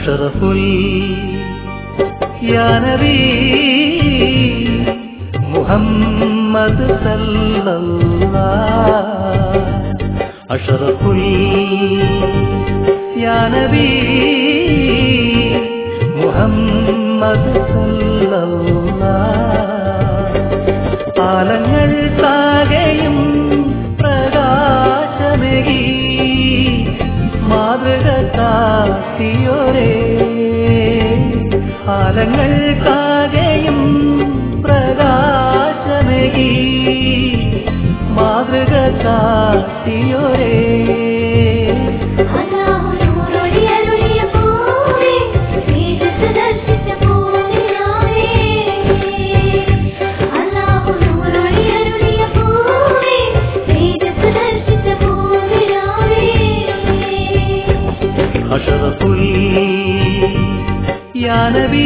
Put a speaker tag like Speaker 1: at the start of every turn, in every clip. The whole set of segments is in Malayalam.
Speaker 1: അഷ്റഫുൽ യാ നബി മുഹമ്മദ് സല്ലല്ലാഹ് അഷ്റഫുൽ യാ നബി മുഹമ്മദ് സല്ലല്ലാഹ് കാലങ്ങൾക്കാകെയും പ്രകാശമേകി മാതൃക കാട്ടിയോരേ കാലങ്ങൾക്കാകെയും പ്രകാശമേകി മാതൃക കാട്ടിയോരേ അഷ്റഫുൽ യാ നബി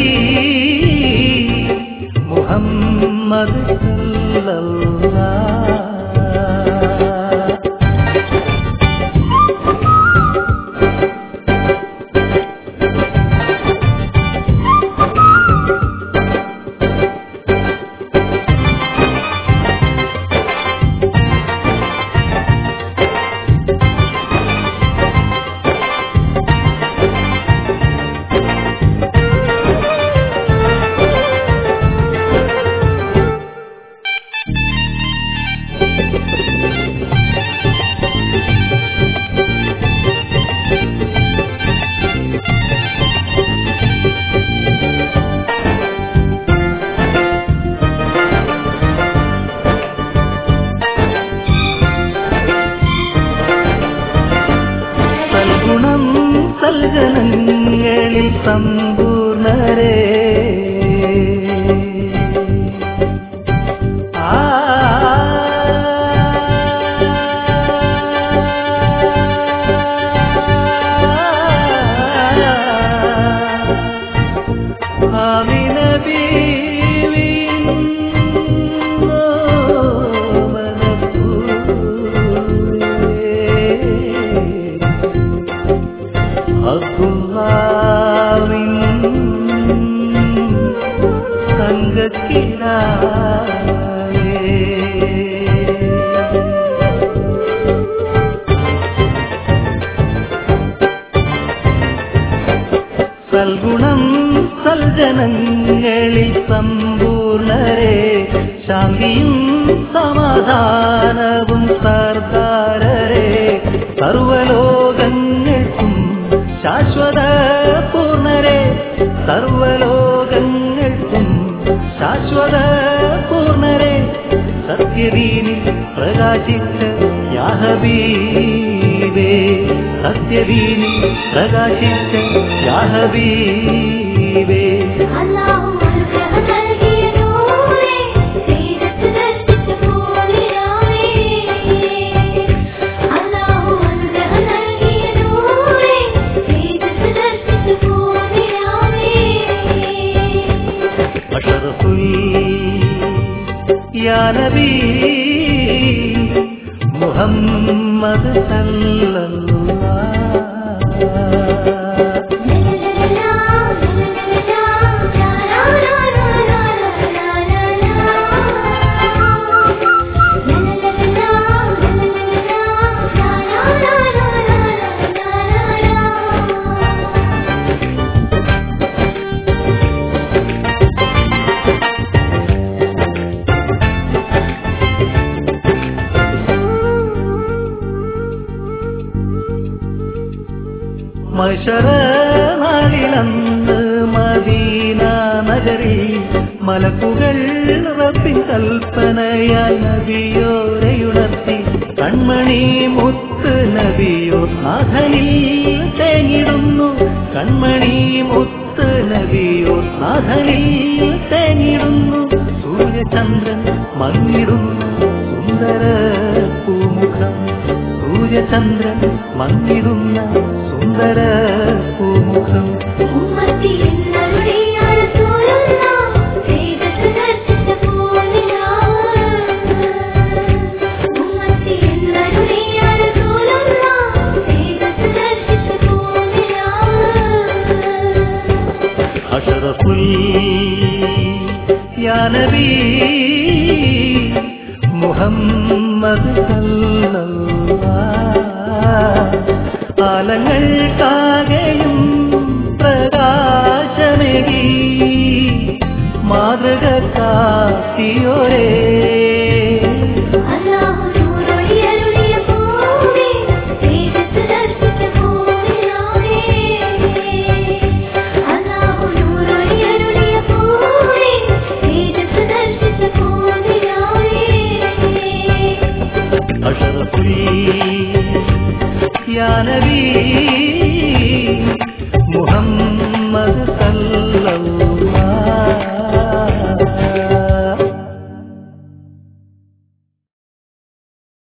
Speaker 1: മുഹമ്മദ് സല്ലല്ലാഹ് സൽഗുണങ്ങളിൽ സമ്പൂർണരേ ആമിന ബീവി അബ്ദുല്ലാവിൻ സംഗത്തിനാലേ സൽഗുണം സൽജനങ്ങളിൽ സമ്പൂർണരേ ശാന്തിയും സമാധാനവും സർദാരരേ സർവലോകങ്ങൾക്കും ശാശ്വത പൂർണരേ സർവലോകങ്ങൾക്കും ശാശ്വത പൂർണരേ സത്യദീനിൽ പ്രകാശിച്ച യാ ഹബീബേ സത്യദീനിൽ പ്രകാശിച്ച യാ ഹബീബേ അഷ്റഫുൽ യാ നബി മുഹമ്മദ് സല്ലല്ലാഹ് മശറനാളിലന്ന് മദീന നഗരി മലക്കുകൾ റബ്ബിൻ കൽപ്പനയാൽ നബിയോരെയുണർത്തി കൺമണി മുത്ത് നബിയോ നാഥനിൽ തേങ്ങിടുന്നു കൺമണി മുത്ത് നബിയോ നാഥനിൽ തേങ്ങിടുന്നു സൂര്യചന്ദ്രൻ മങ്ങിടുന്നു സുന്ദര പൂമുഖം സൂര്യചന്ദ്രൻ മങ്ങിടുന്ന സുന്ദര പൂമുഖം ആലങ്ങൾക്കാകെയും പ്രകാശമേകി മാതൃക കാട്ടിയോരേ या नबी मुहम्मद सल्लल्लाहु